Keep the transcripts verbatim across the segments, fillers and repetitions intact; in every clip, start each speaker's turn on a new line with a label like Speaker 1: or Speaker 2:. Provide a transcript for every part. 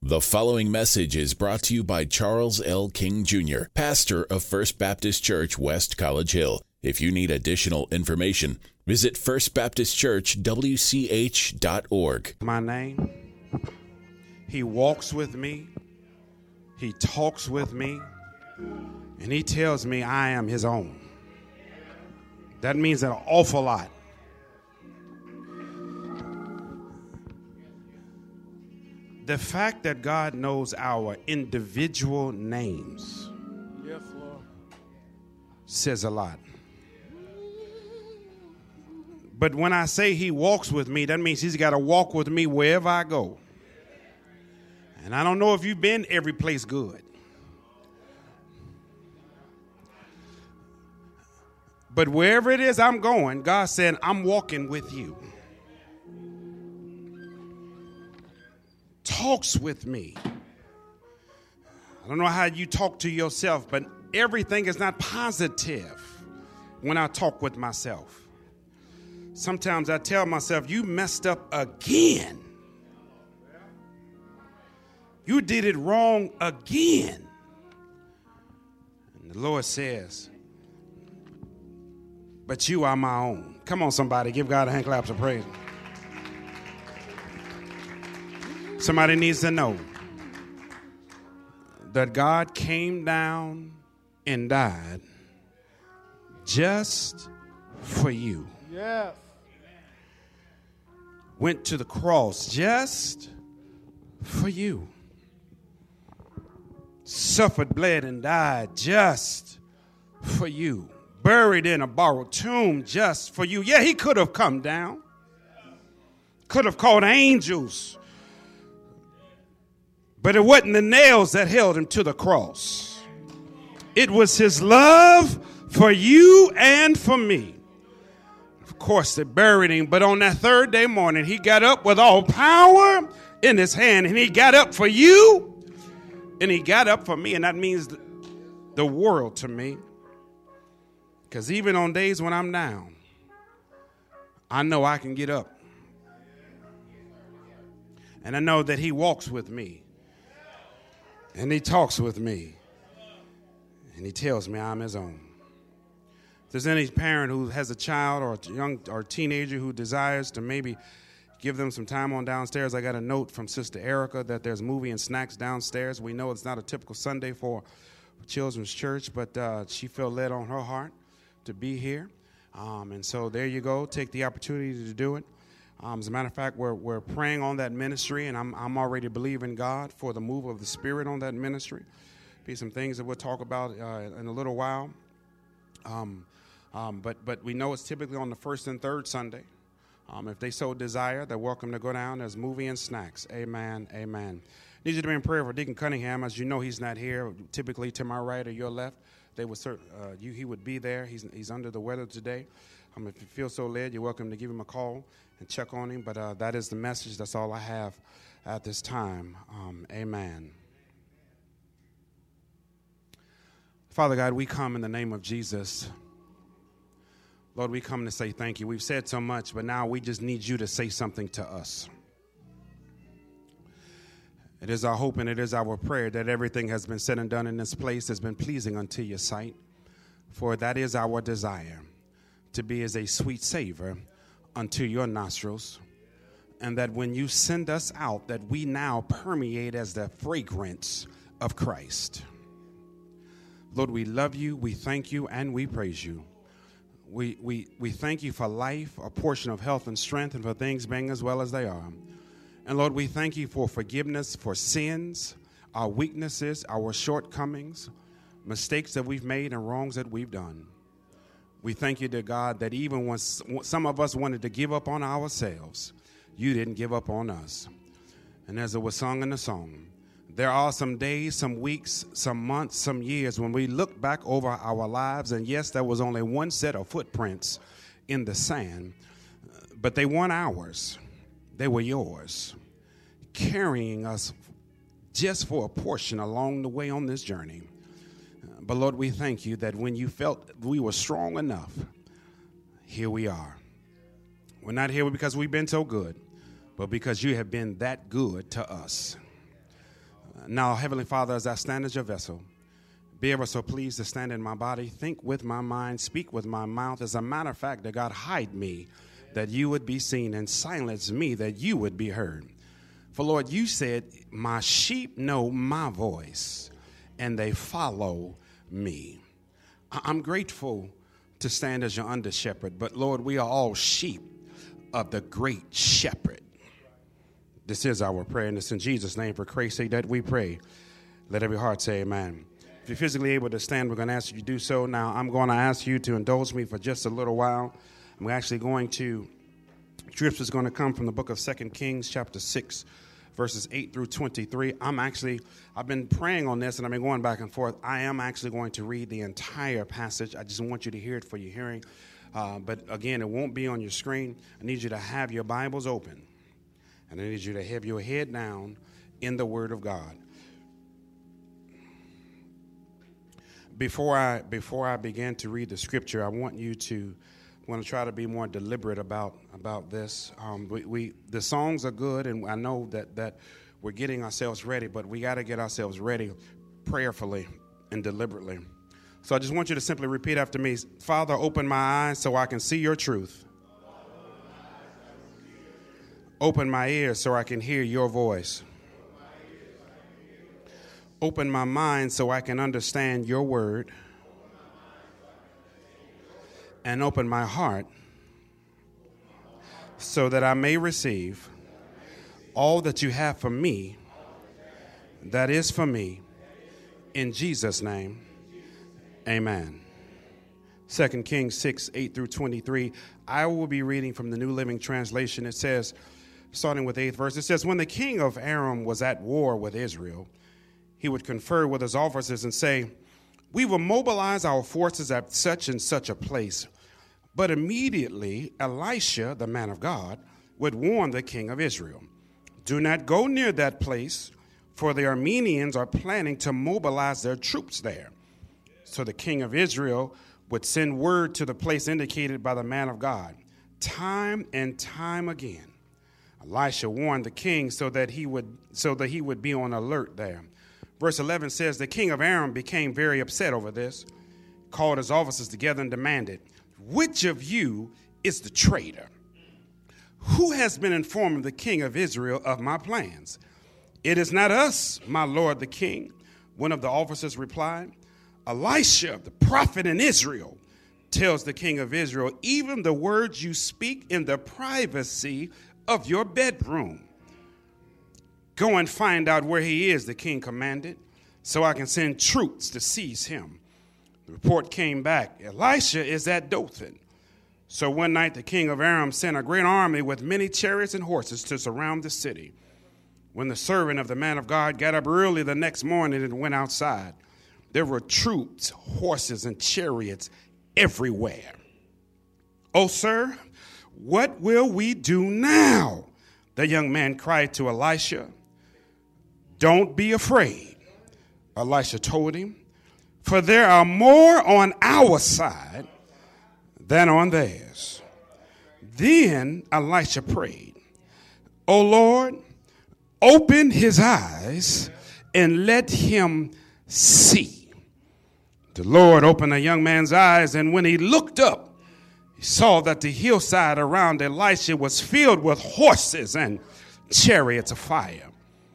Speaker 1: The following message is brought to you by Charles L. King Junior, pastor of First Baptist Church, West College Hill. If you need additional information, visit first baptist church w c h dot org.
Speaker 2: My name, he walks with me, he talks with me, and he tells me I am his own. That means an awful lot. The fact that God knows our individual names yes, Lord. says a lot. But when I say he walks with me, that means he's got to walk with me wherever I go. And I don't know if you've been every place good. But wherever it is I'm going, God said, I'm walking with you. Talks with me. I don't know how you talk to yourself, but everything is not positive when I talk with myself. Sometimes I tell myself, you messed up again. You did it wrong again. And the Lord says, but you are my own. Come on, somebody, give God a hand clap of praise. Somebody needs to know that God came down and died just for you.
Speaker 3: Yes.
Speaker 2: Went to the cross just for you. Suffered, bled, and died just for you. Buried in a borrowed tomb just for you. Yeah, he could have come down. Could have called angels. But it wasn't the nails that held him to the cross. It was his love for you and for me. Of course, they buried him, but on that third day morning, he got up with all power in his hand, and he got up for you, and he got up for me, and that means the world to me. Because even on days when I'm down, I know I can get up. And I know that he walks with me. And he talks with me. And he tells me I'm his own. If there's any parent who has a child or a young or teenager who desires to maybe give them some time on downstairs, I got a note from Sister Erica that there's movie and snacks downstairs. We know it's not a typical Sunday for children's church, but uh, she felt led on her heart to be here. Um, and so there you go. Take the opportunity to do it. Um, as a matter of fact, we're we're praying on that ministry, and I'm I'm already believing God for the move of the Spirit on that ministry. Be some things that we'll talk about uh, in a little while. Um, um, but but we know it's typically on the first and third Sunday. Um, if they so desire, they're welcome to go down. There's movie and snacks. Amen. Amen. Need you to be in prayer for Deacon Cunningham. As you know, he's not here. Typically to my right or your left, they would uh, you he would be there. He's he's under the weather today. Um, if you feel so led, you're welcome to give him a call and check on him. But uh, that is the message. That's all I have at this time. Um, amen. Father God, we come in the name of Jesus. Lord, we come to say thank you. We've said so much, but now we just need you to say something to us. It is our hope and it is our prayer that everything has been said and done in this place has been pleasing unto your sight. For that is our desire, to be as a sweet savor unto your nostrils, and that when you send us out, that we now permeate as the fragrance of Christ. Lord, we love you, we thank you, and we praise you. We, we, we thank you for life, a portion of health and strength, and for things being as well as they are. And Lord, we thank you for forgiveness for sins, our weaknesses, our shortcomings, mistakes that we've made and wrongs that we've done. We thank you, dear God, that even when some of us wanted to give up on ourselves, you didn't give up on us. And as it was sung in the song, there are some days, some weeks, some months, some years when we look back over our lives, and yes, there was only one set of footprints in the sand, but they weren't ours. They were yours, carrying us just for a portion along the way on this journey. But Lord, we thank you that when you felt we were strong enough, here we are. We're not here because we've been so good, but because you have been that good to us. Now, Heavenly Father, as I stand as your vessel, be ever so pleased to stand in my body, think with my mind, speak with my mouth. As a matter of fact, that God hide me, that you would be seen, and silence me, that you would be heard. For Lord, you said, my sheep know my voice, and they follow me. I'm grateful to stand as your under shepherd, but Lord, we are all sheep of the great shepherd. This is our prayer, and it's in Jesus' name, for Christ's sake, that we pray. Let every heart say amen. If you're physically able to stand, we're going to ask you to do so. Now, I'm going to ask you to indulge me for just a little while. I'm actually going to, scripture is going to come from the book of Second Kings, chapter six, verses eight through twenty-three. I'm actually, I've been praying on this, and I've been going back and forth. I am actually going to read the entire passage. I just want you to hear it for your hearing. Uh, but again, it won't be on your screen. I need you to have your Bibles open. And I need you to have your head down in the Word of God. Before I before I begin to read the scripture, I want you to I want to try to be more deliberate about about this. Um, we, we the songs are good, and I know that that we're getting ourselves ready, but we got to get ourselves ready prayerfully and deliberately. So I just want you to simply repeat after me. Father, open my eyes so I can see your truth. Open my ears so I can hear your voice. Open my mind so I can understand your word. And open my heart so that I may receive all that you have for me, that is for me. In Jesus' name, amen. Second Kings six, eight through twenty-three. I will be reading from the New Living Translation. It says, starting with the eighth verse, it says, when the king of Aram was at war with Israel, he would confer with his officers and say, we will mobilize our forces at such and such a place. But immediately Elisha, the man of God, would warn the king of Israel, do not go near that place, for the Arameans are planning to mobilize their troops there. So the king of Israel would send word to the place indicated by the man of God. Time and time again, Elisha warned the king so that he would so that he would be on alert there. Verse eleven says, the king of Aram became very upset over this, called his officers together and demanded, which of you is the traitor? Who has been informing the king of Israel of my plans? It is not us, my lord the king. One of the officers replied, Elisha, the prophet in Israel, tells the king of Israel, even the words you speak in the privacy of your bedroom. Go and find out where he is, the king commanded, so I can send troops to seize him. The report came back, Elisha is at Dothan. So one night the king of Aram sent a great army with many chariots and horses to surround the city. When the servant of the man of God got up early the next morning and went outside, there were troops, horses, and chariots everywhere. Oh, sir, what will we do now? The young man cried to Elisha. Don't be afraid, Elisha told him, for there are more on our side than on theirs. Then Elisha prayed, O Lord, open his eyes and let him see. The Lord opened the young man's eyes, and when he looked up, he saw that the hillside around Elisha was filled with horses and chariots of fire.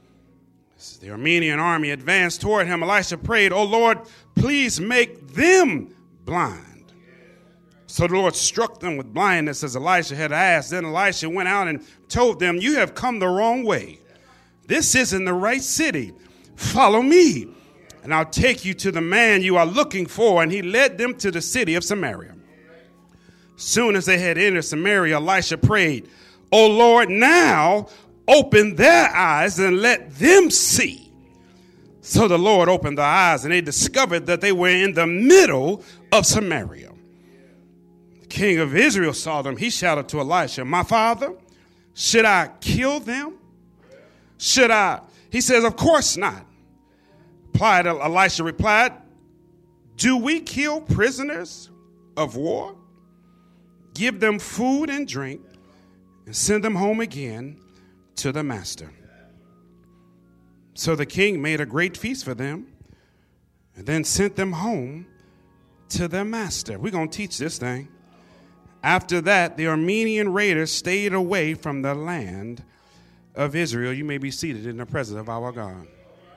Speaker 2: As the Aramean army advanced toward him, Elisha prayed, O Lord, please make them blind. So the Lord struck them with blindness as Elisha had asked. Then Elisha went out and told them, you have come the wrong way. This isn't the right city. Follow me, and I'll take you to the man you are looking for. And he led them to the city of Samaria. Soon as they had entered Samaria, Elisha prayed, O Lord, now open their eyes and let them see. So the Lord opened their eyes, and they discovered that they were in the middle of Samaria. The king of Israel saw them. He shouted to Elisha, my father, should I kill them? Should I? He says, of course not. Replied, Elisha replied, do we kill prisoners of war? Give them food and drink and send them home again to the master. So the king made a great feast for them and then sent them home to their master. We're going to teach this thing. After that, the Aramean raiders stayed away from the land of Israel. You may be seated in the presence of our God.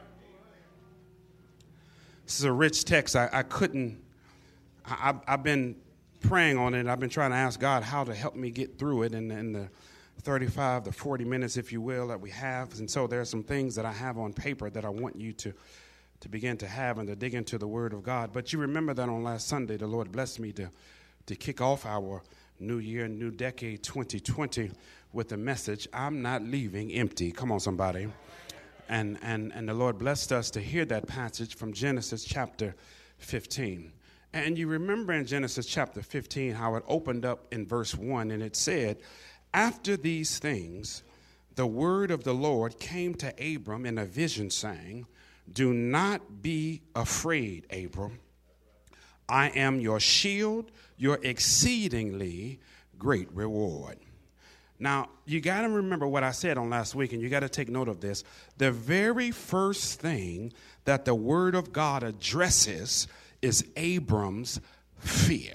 Speaker 2: This is a rich text. I, I couldn't, I, I've been praying on it. I've been trying to ask God how to help me get through it in, in the thirty-five to forty minutes, if you will, that we have. And so there are some things that I have on paper that I want you to, to begin to have and to dig into the Word of God. But you remember that on last Sunday, the Lord blessed me to, to kick off our new year, new decade, twenty twenty, with the message, I'm not leaving empty. Come on, somebody. And, and, and the Lord blessed us to hear that passage from Genesis chapter fifteen. And you remember in Genesis chapter fifteen how it opened up in verse one, and it said, after these things, the word of the Lord came to Abram in a vision, saying, do not be afraid, Abram. I am your shield, your exceedingly great reward. Now, you got to remember what I said on last week, and you got to take note of this. The very first thing that the word of God addresses is Abram's fear.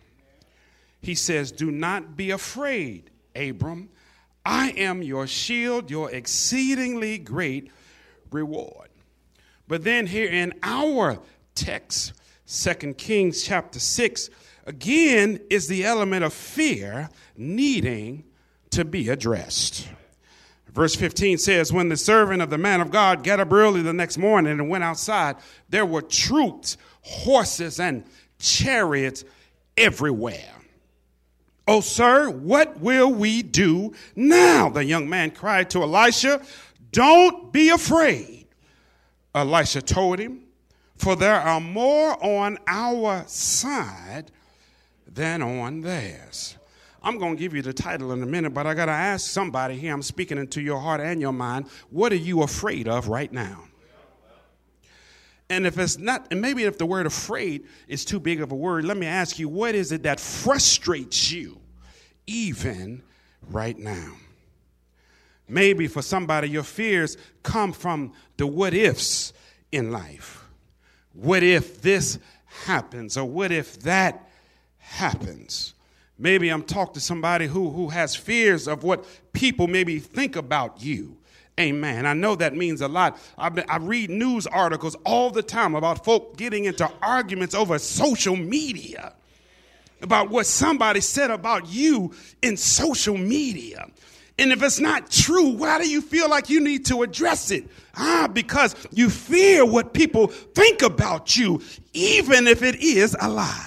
Speaker 2: He says, do not be afraid, Abram. I am your shield, your exceedingly great reward. But then here in our text, Second Kings chapter six, again is the element of fear needing to be addressed. Verse fifteen says, when the servant of the man of God got up early the next morning and went outside, there were troops, horses, and chariots everywhere. Oh, sir, what will we do now? The young man cried to Elisha. Don't be afraid. Elisha told him, for there are more on our side than on theirs. I'm going to give you the title in a minute, but I got to ask somebody here. I'm speaking into your heart and your mind. What are you afraid of right now? And if it's not, and maybe if the word afraid is too big of a word, let me ask you, what is it that frustrates you even right now? Maybe for somebody, your fears come from the what ifs in life. What if this happens? Or what if that happens? Maybe I'm talking to somebody who, who has fears of what people maybe think about you. Amen. I know that means a lot. I've been, I read news articles all the time about folk getting into arguments over social media, about what somebody said about you in social media. And if it's not true, why do you feel like you need to address it? Ah, because you fear what people think about you, even if it is a lie.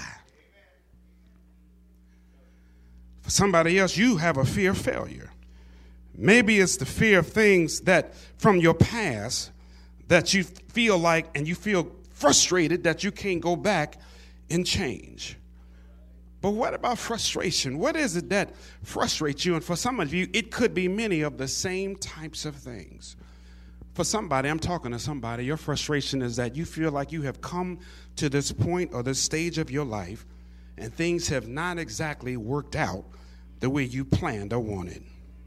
Speaker 2: For somebody else, you have a fear of failure. Maybe it's the fear of things that from your past that you feel like and you feel frustrated that you can't go back and change. But what about frustration? What is it that frustrates you? And for some of you, it could be many of the same types of things. For somebody, I'm talking to somebody, your frustration is that you feel like you have come to this point or this stage of your life and things have not exactly worked out the way you planned or wanted.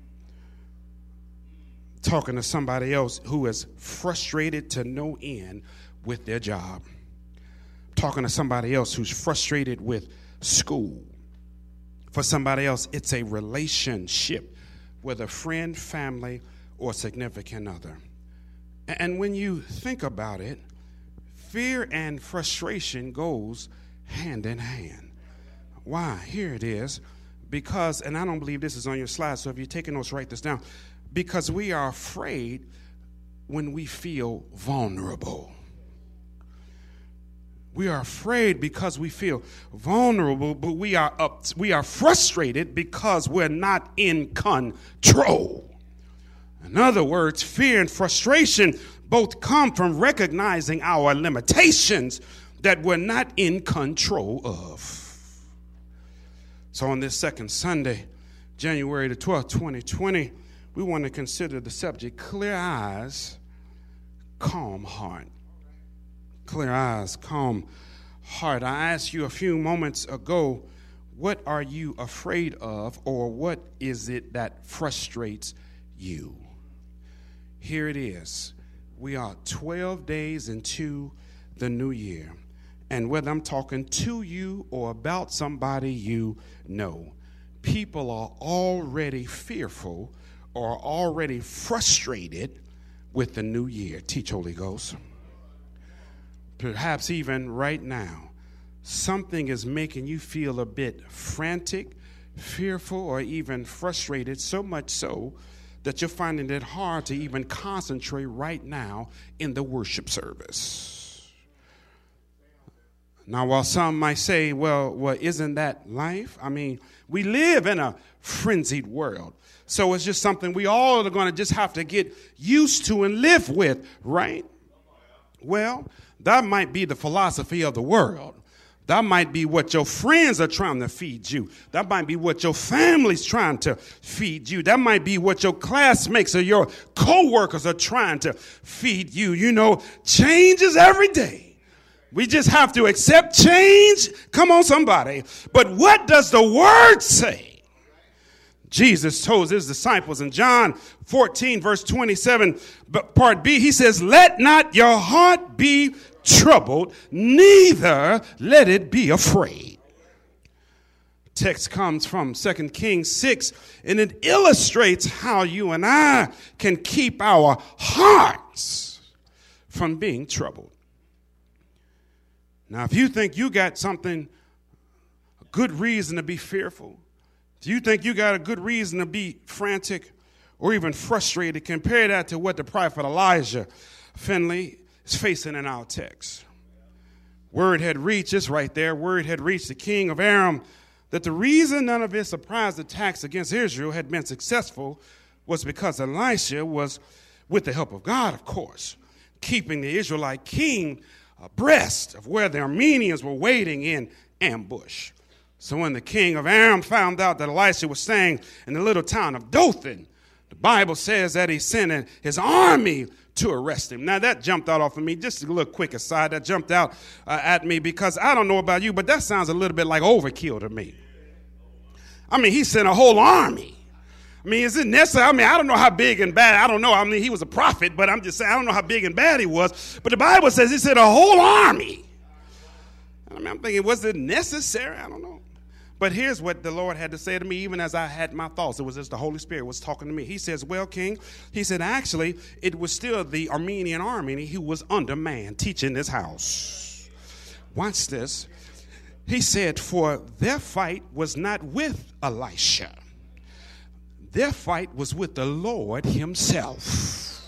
Speaker 2: Talking to somebody else who is frustrated to no end with their job. Talking to somebody else who's frustrated with school. For somebody else, it's a relationship with a friend, family, or significant other. And when you think about it, fear and frustration goes hand in hand. Why? Here it is. Because, and I don't believe this is on your slide, so if you're taking notes, write this down. Because we are afraid when we feel vulnerable. We are afraid because we feel vulnerable, but we are up, we are frustrated because we're not in control. In other words, fear and frustration both come from recognizing our limitations that we're not in control of. So on this second Sunday, January the twelfth, twenty twenty, we want to consider the subject, clear eyes, calm heart. Clear eyes, calm heart. I asked you a few moments ago, what are you afraid of, or what is it that frustrates you? Here it is. We are twelve days into the new year. And whether I'm talking to you or about somebody you know, people are already fearful or already frustrated with the new year. Teach, Holy Ghost. Perhaps even right now, something is making you feel a bit frantic, fearful, or even frustrated, so much so that you're finding it hard to even concentrate right now in the worship service. Now, while some might say, well, well, isn't that life? I mean, we live in a frenzied world. So it's just something we all are going to just have to get used to and live with, right? Well, that might be the philosophy of the world. That might be what your friends are trying to feed you. That might be what your family's trying to feed you. That might be what your classmates or your co-workers are trying to feed you. You know, change is every day. We just have to accept change. Come on, somebody. But what does the word say? Jesus told his disciples in John fourteen, verse twenty-seven, part B, he says, let not your heart be troubled, neither let it be afraid. Text comes from Second Kings six, and it illustrates how you and I can keep our hearts from being troubled. Now, if you think you got something, a good reason to be fearful, if you think you got a good reason to be frantic or even frustrated, compare that to what the prophet Elijah Finley is facing in our text. Word had reached, it's right there, word had reached the king of Aram that the reason none of his surprise attacks against Israel had been successful was because Elisha was, with the help of God, of course, keeping the Israelite king abreast of where the Arameans were waiting in ambush. So when the king of Aram found out that Elisha was staying in the little town of Dothan, the Bible says that he sent his army to arrest him. Now that jumped out off of me, just a little quick aside, that jumped out uh, at me because I don't know about you, but that sounds a little bit like overkill to me. I mean, he sent a whole army. I mean, is it necessary? I mean, I don't know how big and bad. I don't know. I mean, he was a prophet, but I'm just saying, I don't know how big and bad he was. But the Bible says he sent a whole army. I mean, I'm thinking, was it necessary? I don't know. But here's what the Lord had to say to me, even as I had my thoughts. It was as the Holy Spirit was talking to me. He says, well, King, he said, actually, it was still the Aramean army who was under man teaching this house. Watch this. He said, for their fight was not with Elisha. Their fight was with the Lord himself.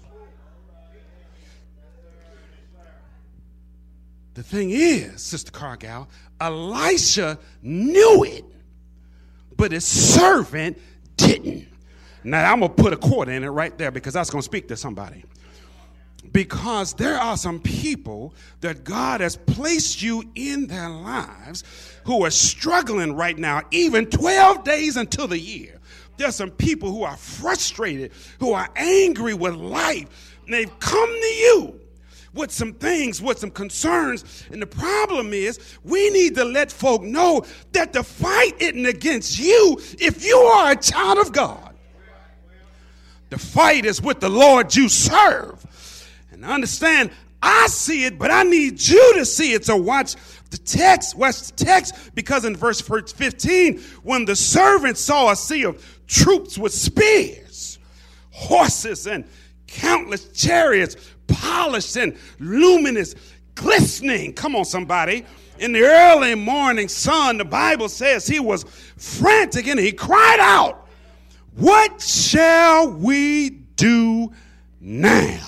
Speaker 2: The thing is, Sister Cargill, Elisha knew it, but his servant didn't. Now, I'm going to put a quarter in it right there because that's going to speak to somebody. Because there are some people that God has placed you in their lives who are struggling right now, even twelve days into the year. There's some people who are frustrated, who are angry with life, and they've come to you with some things, with some concerns. And the problem is we need to let folk know that the fight isn't against you if you are a child of God. The fight is with the Lord you serve. And understand, I see it, but I need you to see it. So watch the text, watch the text, because in verse fifteen, when the servant saw a sea of troops with spears, horses, and countless chariots, polished and luminous, glistening. Come on, somebody. In the early morning sun, the Bible says he was frantic and he cried out, what shall we do now?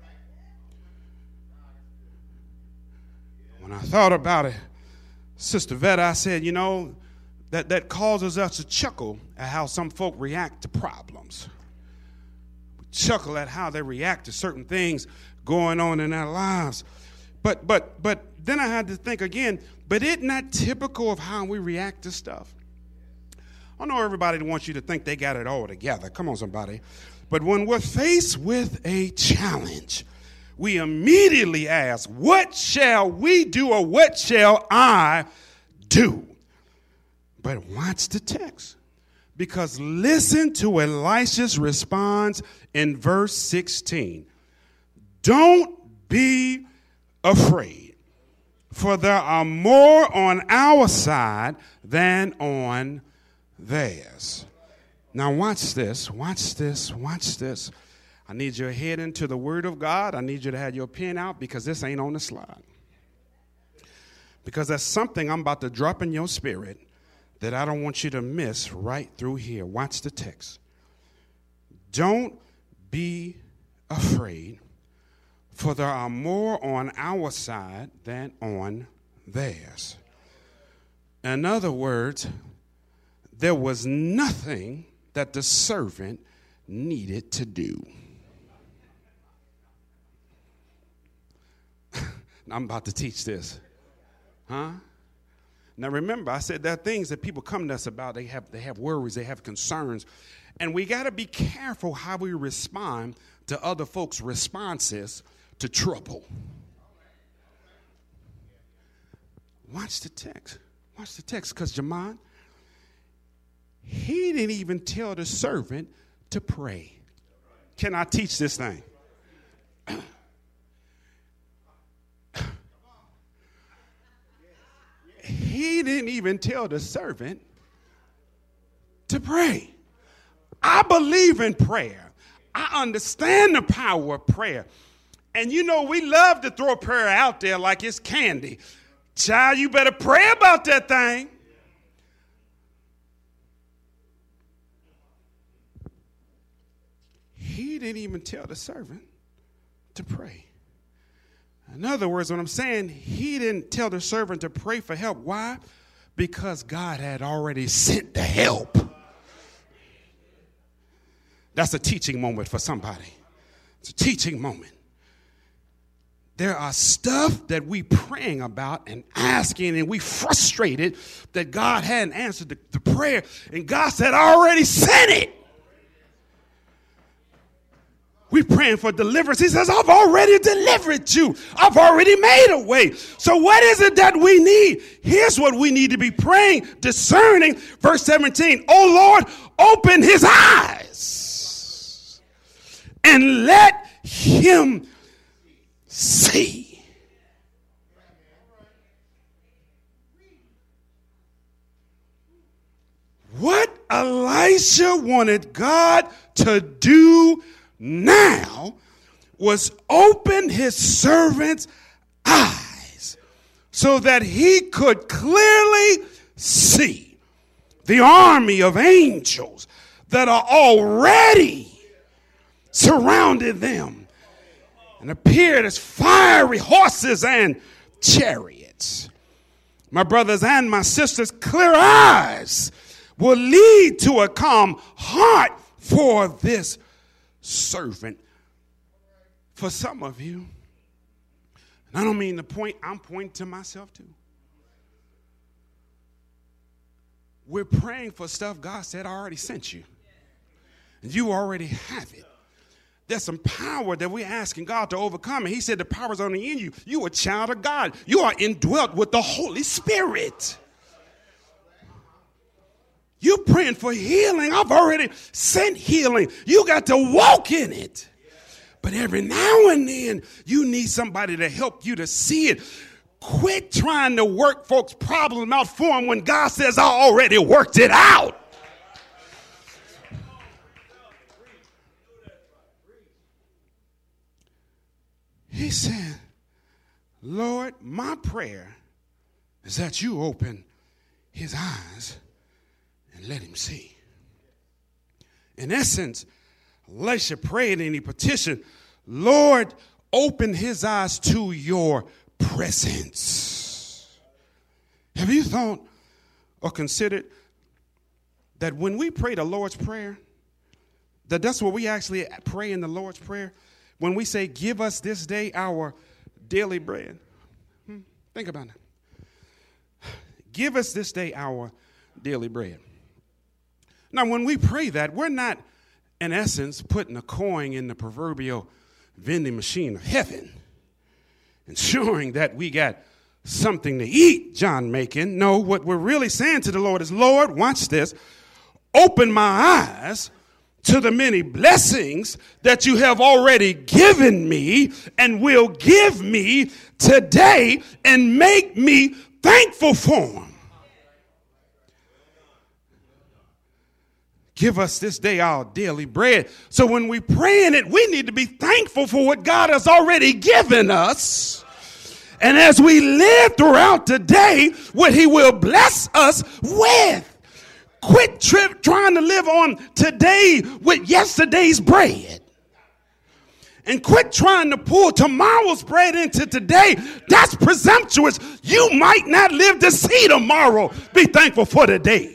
Speaker 2: When I thought about it, Sister Vetta, I said, you know, that, that causes us to chuckle at how some folk react to problems. We chuckle at how they react to certain things going on in their lives. But but but then I had to think again, but isn't that typical of how we react to stuff? I know everybody wants you to think they got it all together. Come on, somebody. But when we're faced with a challenge, we immediately ask, what shall we do or what shall I do? But watch the text, because listen to Elisha's response in verse sixteen. Don't be afraid, for there are more on our side than on theirs. Now watch this, watch this, watch this. I need you to head into the Word of God. I need you to have your pen out because this ain't on the slide. Because there's something I'm about to drop in your spirit that I don't want you to miss right through here. Watch the text. Don't be afraid, for there are more on our side than on theirs. In other words, there was nothing that the servant needed to do. I'm about to teach this. Huh? Now remember, I said there are things that people come to us about. They have, they have worries, they have concerns. And we got to be careful how we respond to other folks' responses to trouble. Watch the text. Watch the text, because Jamon, he didn't even tell the servant to pray. Can I teach this thing? He didn't even tell the servant to pray. I believe in prayer. I understand the power of prayer. And you know, we love to throw prayer out there like it's candy. Child, you better pray about that thing. He didn't even tell the servant to pray. In other words, what I'm saying, he didn't tell the servant to pray for help. Why? Because God had already sent the help. That's a teaching moment for somebody. It's a teaching moment. There are stuff that we praying about and asking, and we frustrated that God hadn't answered the, the prayer. And God said, I already sent it. We praying for deliverance. He says, I've already delivered you. I've already made a way. So what is it that we need? Here's what we need to be praying, discerning. Verse seventeen, oh Lord, open his eyes and let him see. What Elisha wanted God to do now was open his servant's eyes so that he could clearly see the army of angels that are already surrounded them and appeared as fiery horses and chariots. My brothers and my sisters, clear eyes will lead to a calm heart for this servant. For some of you, and I don't mean to point, I'm pointing to myself too. We're praying for stuff God said I already sent you. And you already have it. There's some power that we're asking God to overcome. And he said the power's only in you. You're a child of God. You are indwelt with the Holy Spirit. You're praying for healing. I've already sent healing. You got to walk in it. But every now and then, you need somebody to help you to see it. Quit trying to work folks' problems out for them when God says, I already worked it out. He said, Lord, my prayer is that you open his eyes and let him see. In essence, Elisha prayed and he petitioned, Lord, open his eyes to your presence. Have you thought or considered that when we pray the Lord's Prayer, that that's what we actually pray in the Lord's Prayer? When we say, give us this day our daily bread. Hmm? Think about it. Give us this day our daily bread. Now, when we pray that, we're not, in essence, putting a coin in the proverbial vending machine of heaven, ensuring that we got something to eat, John Macon. No, what we're really saying to the Lord is, Lord, watch this. Open my eyes to the many blessings that you have already given me and will give me today and make me thankful for them. Give us this day our daily bread. So when we pray in it, we need to be thankful for what God has already given us. And as we live throughout the day, what he will bless us with. Quit trip trying to live on today with yesterday's bread. And quit trying to pull tomorrow's bread into today. That's presumptuous. You might not live to see tomorrow. Be thankful for today.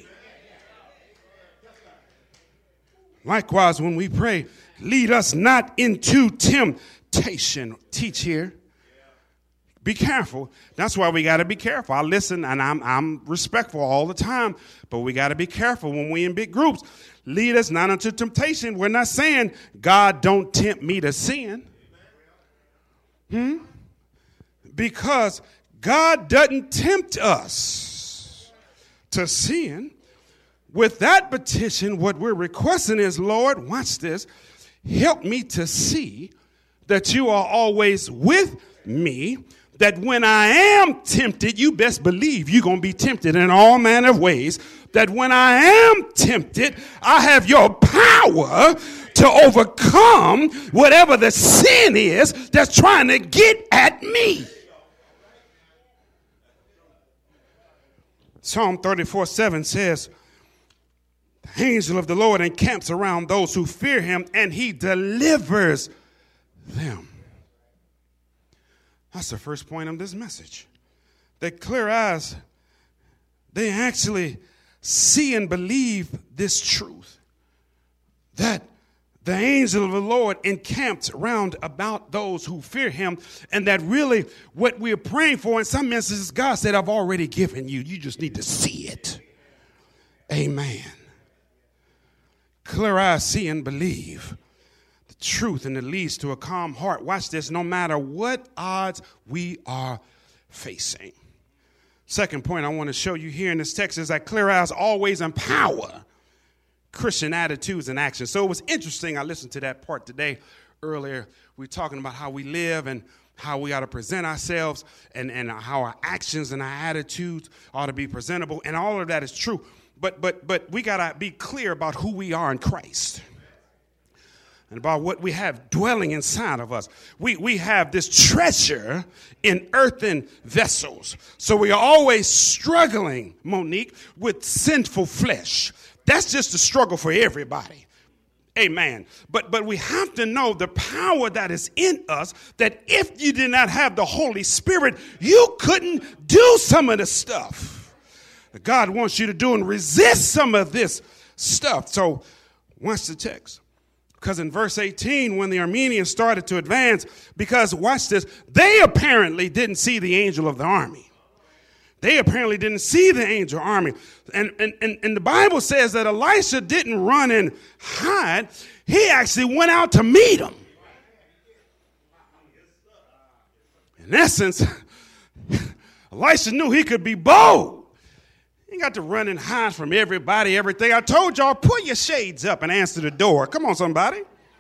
Speaker 2: Likewise, when we pray, lead us not into temptation. Teach here. Be careful. That's why we got to be careful. I listen and I'm I'm respectful all the time, but we got to be careful when we in big groups. Lead us not into temptation. We're not saying God don't tempt me to sin. Hmm? Because God doesn't tempt us to sin. With that petition, what we're requesting is, Lord, watch this, help me to see that you are always with me, that when I am tempted, you best believe you're going to be tempted in all manner of ways, that when I am tempted, I have your power to overcome whatever the sin is that's trying to get at me. Psalm thirty-four seven says, the angel of the Lord encamps around those who fear him, and he delivers them. That's the first point of this message. That clear eyes, they actually see and believe this truth. That the angel of the Lord encamped round about those who fear him, and that really what we're praying for in some instances, God said, I've already given you. You just need to see it. Amen. Clear eyes see and believe the truth, and it leads to a calm heart. Watch this, no matter what odds we are facing. Second point I want to show you here in this text is that clear eyes always empower Christian attitudes and actions. So it was interesting. I listened to that part today earlier. We were talking about how we live and how we ought to present ourselves, and, and how our actions and our attitudes ought to be presentable. And all of that is true. But but but we got to be clear about who we are in Christ and about what we have dwelling inside of us. We, we have this treasure in earthen vessels. So we are always struggling, Monique, with sinful flesh. That's just a struggle for everybody. Amen. But but we have to know the power that is in us, that if you did not have the Holy Spirit, you couldn't do some of the stuff that God wants you to do and resist some of this stuff. So watch the text. Because in verse eighteen, when the Armenians started to advance, because watch this, they apparently didn't see the angel of the army. They apparently didn't see the angel army. And, and, and, and the Bible says that Elisha didn't run and hide. He actually went out to meet them. In essence, Elisha knew he could be bold. You got to run and hide from everybody, everything. I told y'all, put your shades up and answer the door. Come on, somebody.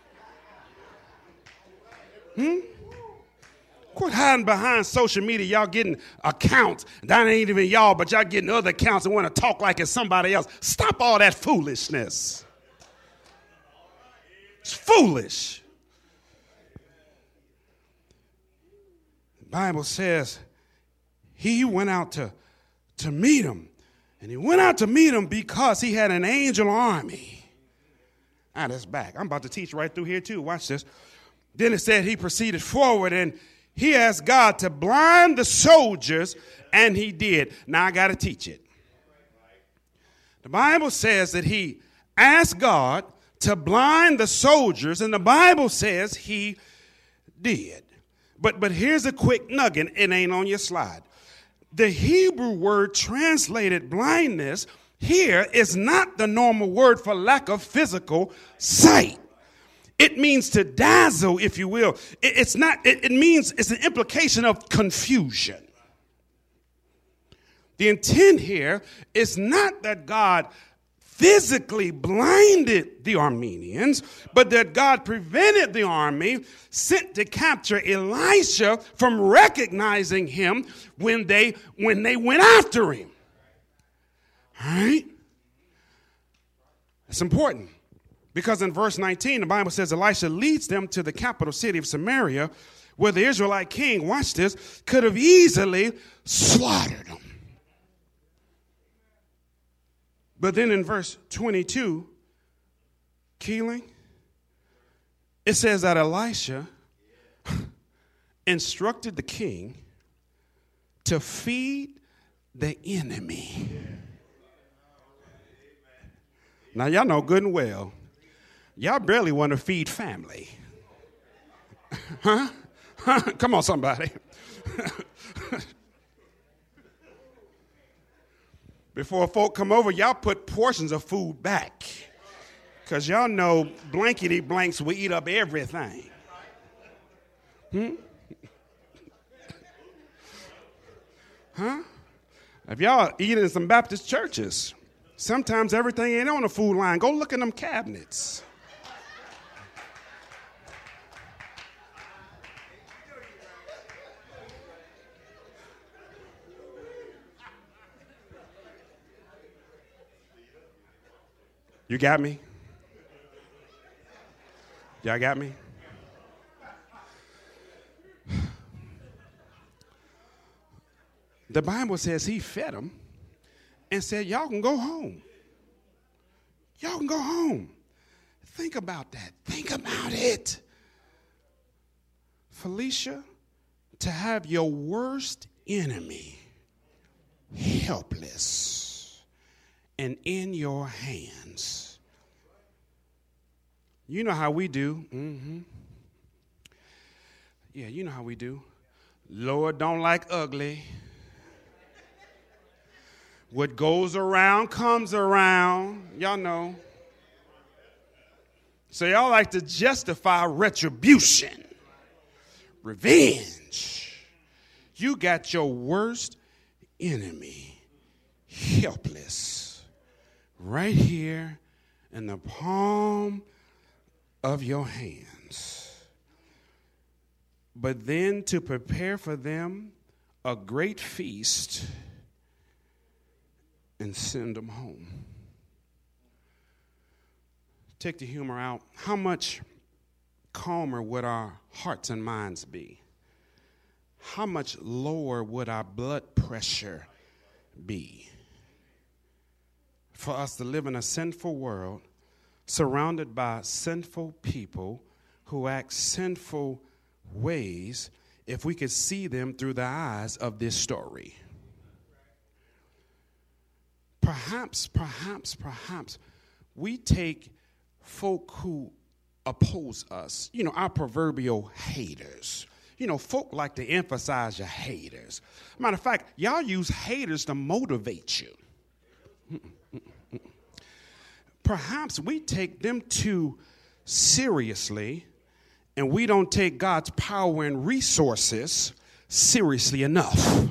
Speaker 2: Hmm? Quit hiding behind social media. Y'all getting accounts. That ain't even y'all, but y'all getting other accounts and want to talk like it's somebody else. Stop all that foolishness. It's foolish. The Bible says he went out to, to meet him. And he went out to meet him because he had an angel army. Ah, that's back. I'm about to teach right through here too. Watch this. Then it said he proceeded forward and he asked God to blind the soldiers, and he did. Now I got to teach it. The Bible says that he asked God to blind the soldiers, and the Bible says he did. But but here's a quick nugget. It ain't on your slide. The Hebrew word translated blindness here is not the normal word for lack of physical sight. It means to dazzle, if you will. It, it's not, it, it means it's an implication of confusion. The intent here is not that God physically blinded the Arameans, but that God prevented the army sent to capture Elisha from recognizing him when they when they went after him. All right? It's important because in verse nineteen, the Bible says Elisha leads them to the capital city of Samaria, where the Israelite king, watch this, could have easily slaughtered them. But then in verse twenty-two, Keeling, it says that Elisha instructed the king to feed the enemy. Now, y'all know good and well, y'all barely want to feed family. Huh? Huh? Come on, somebody. Before folk come over, y'all put portions of food back. Because y'all know blankety blanks will eat up everything. Hmm? Huh? If y'all eat in some Baptist churches, sometimes everything ain't on the food line. Go look in them cabinets. You got me? Y'all got me? The Bible says he fed them and said, y'all can go home. Y'all can go home. Think about that. Think about it. Felicia, to have your worst enemy helpless and in your hands. You know how we do. Mm-hmm. Yeah, you know how we do. Lord don't like ugly. What goes around comes around. Y'all know. So y'all like to justify retribution, revenge. You got your worst enemy helpless right here in the palm of your hands. But then to prepare for them a great feast and send them home. Take the humor out. How much calmer would our hearts and minds be? How much lower would our blood pressure be for us to live in a sinful world surrounded by sinful people who act sinful ways if we could see them through the eyes of this story? Perhaps, perhaps, perhaps we take folk who oppose us, you know, our proverbial haters. You know, folk like to emphasize your haters. Matter of fact, y'all use haters to motivate you. Perhaps we take them too seriously and we don't take God's power and resources seriously enough.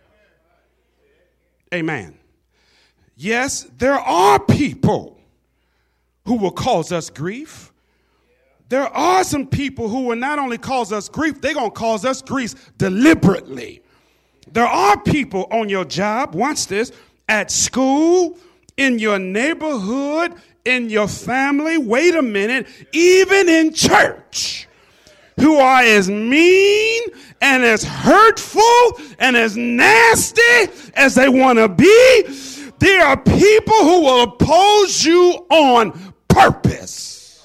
Speaker 2: Amen. Yes, there are people who will cause us grief. There are some people who will not only cause us grief, they're going to cause us grief deliberately. There are people on your job, watch this, at school, in your neighborhood, in your family, wait a minute, even in church, who are as mean and as hurtful and as nasty as they want to be. There are people who will oppose you on purpose.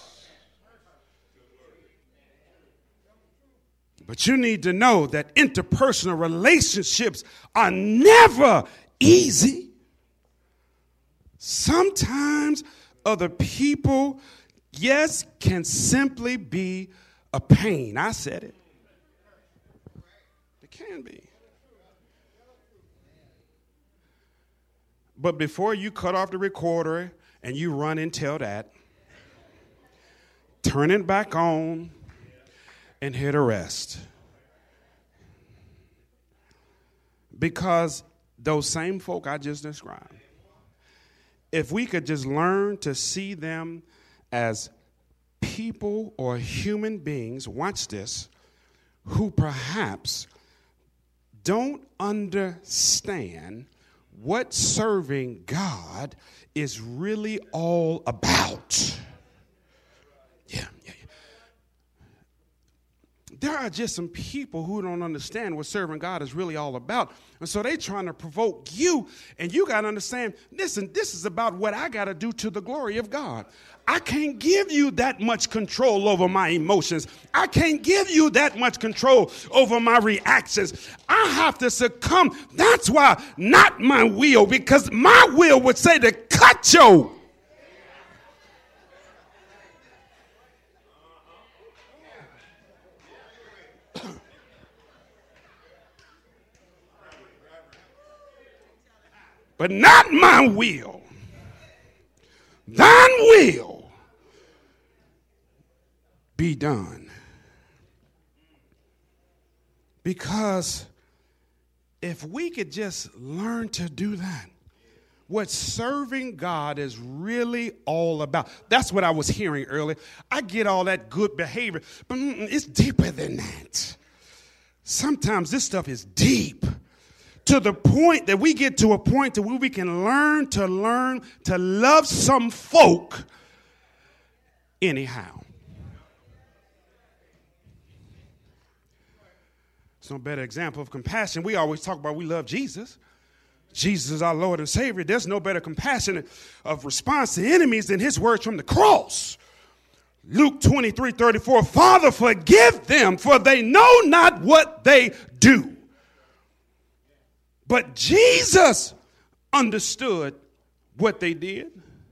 Speaker 2: But you need to know that interpersonal relationships are never easy. Sometimes other people, yes, can simply be a pain. I said it. It can be. But before you cut off the recorder and you run and tell that, turn it back on and hit arrest. Because those same folk I just described, if we could just learn to see them as people or human beings, watch this, who perhaps don't understand what serving God is really all about. Yeah, yeah, yeah. There are just some people who don't understand what serving God is really all about. And so they're trying to provoke you. And you got to understand, listen, this is about what I got to do to the glory of God. I can't give you that much control over my emotions. I can't give you that much control over my reactions. I have to succumb. That's why not my will, because my will would say to cut your. But not my will. Thine will be done. Because if we could just learn to do that, what serving God is really all about. That's what I was hearing earlier. I get all that good behavior, but it's deeper than that. Sometimes this stuff is deep. To the point that we get to a point to where we can learn to learn to love some folk anyhow. It's no better example of compassion. We always talk about we love Jesus. Jesus is our Lord and Savior. There's no better compassion of response to enemies than his words from the cross. Luke twenty-three thirty-four, Father, forgive them, for they know not what they do. But Jesus understood what they did,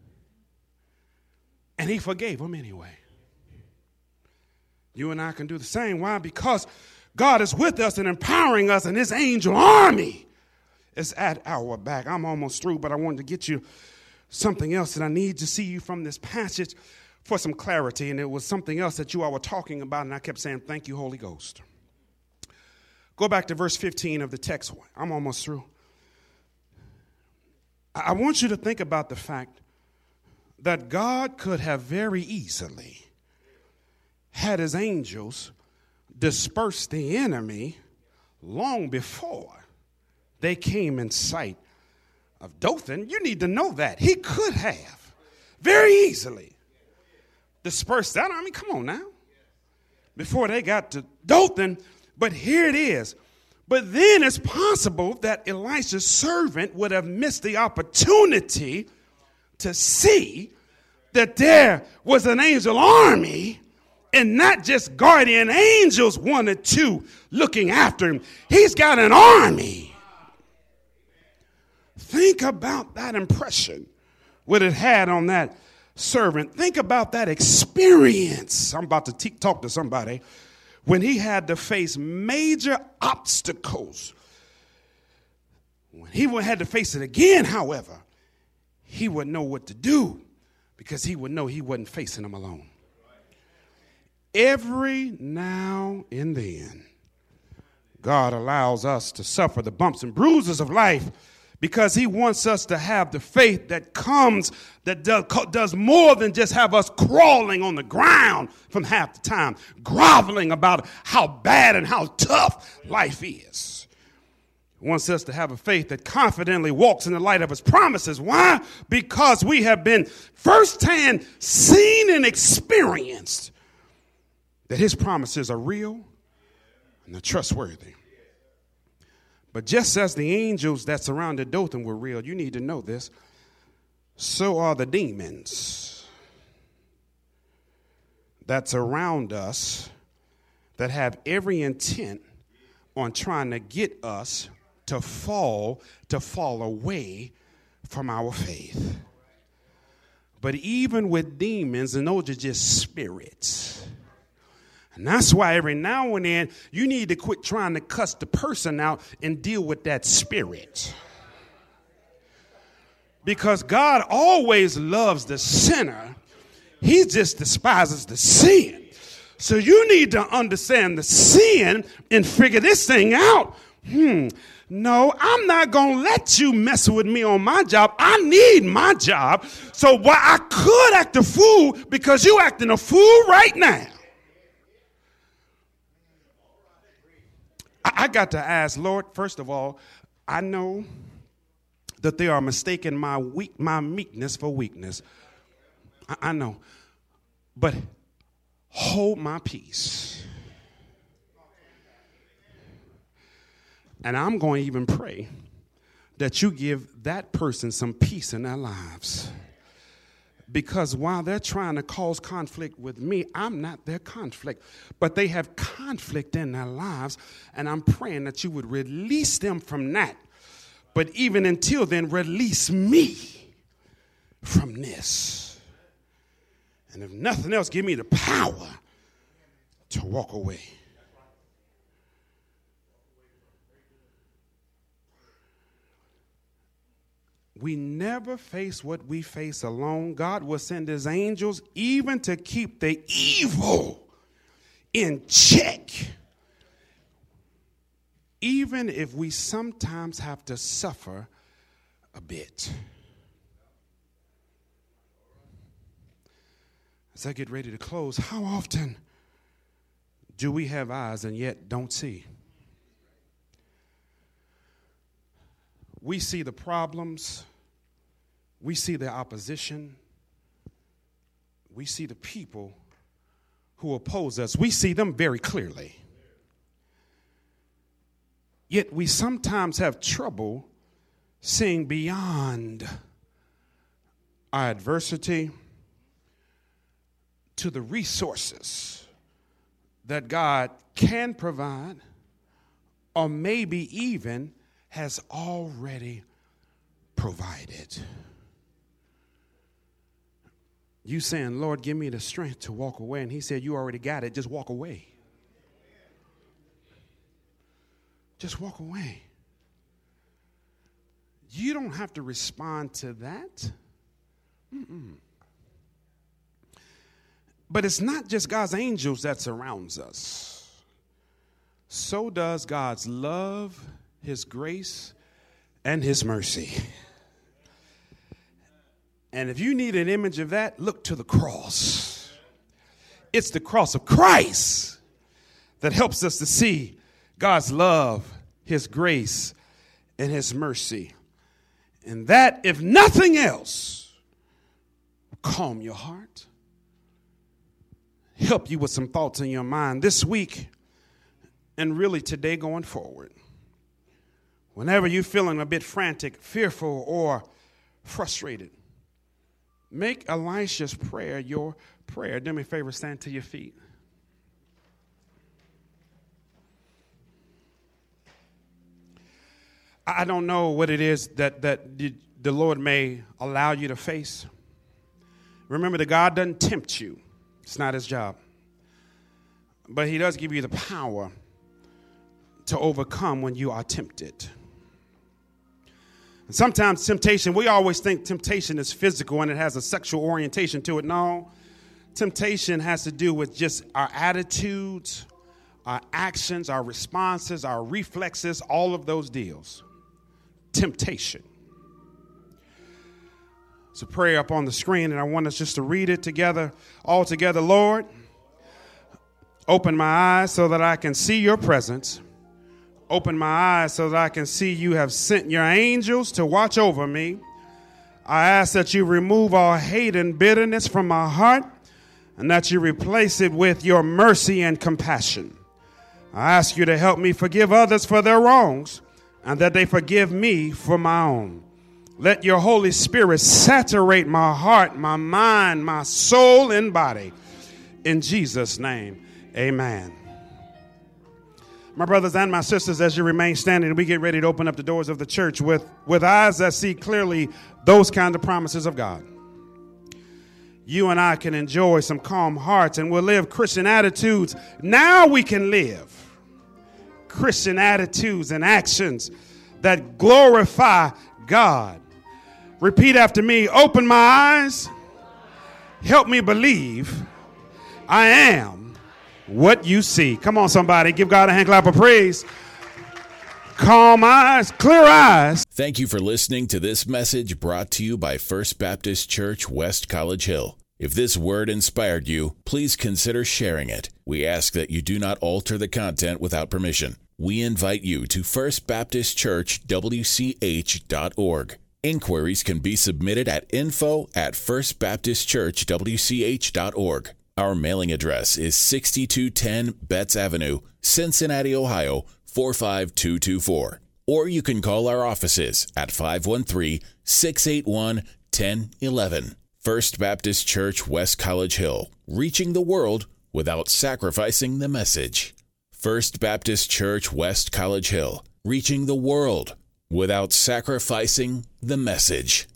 Speaker 2: and he forgave them anyway. You and I can do the same. Why? Because God is with us and empowering us, and his angel army is at our back. I'm almost through, but I wanted to get you something else that I need to see you from this passage for some clarity, and it was something else that you all were talking about, and I kept saying, thank you, Holy Ghost. Go back to verse fifteen of the text. I'm almost through. I want you to think about the fact that God could have very easily had his angels disperse the enemy long before they came in sight of Dothan. You need to know that. He could have very easily dispersed that. I mean, come on now. Before they got to Dothan. But here it is. But then it's possible that Elisha's servant would have missed the opportunity to see that there was an angel army and not just guardian angels, one or two, looking after him. He's got an army. Think about that impression, what it had on that servant. Think about that experience. I'm about to te- talk to somebody. When he had to face major obstacles. When he had to face it again, however, he would know what to do because he would know he wasn't facing them alone. Every now and then, God allows us to suffer the bumps and bruises of life because he wants us to have the faith that comes, that does, does more than just have us crawling on the ground from half the time, groveling about how bad and how tough life is. He wants us to have a faith that confidently walks in the light of his promises. Why? Because we have been firsthand seen and experienced that his promises are real and they're trustworthy. But just as the angels that surrounded Dothan were real, you need to know this, so are the demons that surround us that have every intent on trying to get us to fall, to fall away from our faith. But even with demons, and those are just spirits. And that's why every now and then you need to quit trying to cuss the person out and deal with that spirit. Because God always loves the sinner. He just despises the sin. So you need to understand the sin and figure this thing out Hmm, no, I'm not going to let you mess with me on my job. I need my job. So while I could act a fool because you acting a fool right now, I, I got to ask, Lord, first of all, I know that they are mistaking my weak, my meekness for weakness. I, I know. But hold my peace. And I'm going to even pray that you give that person some peace in their lives. Because while they're trying to cause conflict with me, I'm not their conflict. But they have conflict in their lives, and I'm praying that you would release them from that. But even until then, release me from this. And if nothing else, give me the power to walk away. We never face what we face alone. God will send his angels even to keep the evil in check. Even if we sometimes have to suffer a bit. As I get ready to close, how often do we have eyes and yet don't see? We see the problems. We see the opposition. We see the people who oppose us. We see them very clearly. Yet we sometimes have trouble seeing beyond our adversity to the resources that God can provide, or maybe even has already provided. You saying, Lord, give me the strength to walk away. And he said, you already got it. Just walk away. Just walk away. You don't have to respond to that. Mm-mm. But it's not just God's angels that surrounds us. So does God's love, his grace, and his mercy. And if you need an image of that, look to the cross. It's the cross of Christ that helps us to see God's love, his grace, and his mercy. And that, if nothing else, calm your heart, help you with some thoughts in your mind this week and really today going forward. Whenever you're feeling a bit frantic, fearful, or frustrated, make Elisha's prayer your prayer. Do me a favor, stand to your feet. I don't know what it is that, that the Lord may allow you to face. Remember that God doesn't tempt you. It's not his job. But he does give you the power to overcome when you are tempted. And sometimes temptation, we always think temptation is physical and it has a sexual orientation to it. No, temptation has to do with just our attitudes, our actions, our responses, our reflexes, all of those deals. Temptation. It's a prayer up on the screen, and I want us just to read it together, all together. Lord, open my eyes so that I can see your presence. Open my eyes so that I can see you have sent your angels to watch over me. I ask that you remove all hate and bitterness from my heart, and that you replace it with your mercy and compassion. I ask you to help me forgive others for their wrongs, and that they forgive me for my own. Let your Holy Spirit saturate my heart, my mind, my soul, and body. In Jesus' name, amen. My brothers and my sisters, as you remain standing, we get ready to open up the doors of the church with, with eyes that see clearly those kind of promises of God. You and I can enjoy some calm hearts, and we'll live Christian attitudes. Now we can live Christian attitudes and actions that glorify God. Repeat after me. Open my eyes. Help me believe I am what you see. Come on, somebody. Give God a hand clap of praise. calm eyes, clear eyes.
Speaker 1: Thank you for listening to this message brought to you by First Baptist Church, West College Hill. If this word inspired you, please consider sharing it. We ask that you do not alter the content without permission. We invite you to first baptist church w c h dot org. Inquiries can be submitted at info at first baptist church w c h dot org. Our mailing address is sixty-two ten Betts Avenue, Cincinnati, Ohio, four five two two four. Or you can call our offices at five one three, six eight one, one zero one one. First Baptist Church, West College Hill, reaching the world without sacrificing the message. First Baptist Church, West College Hill, reaching the world without sacrificing the message.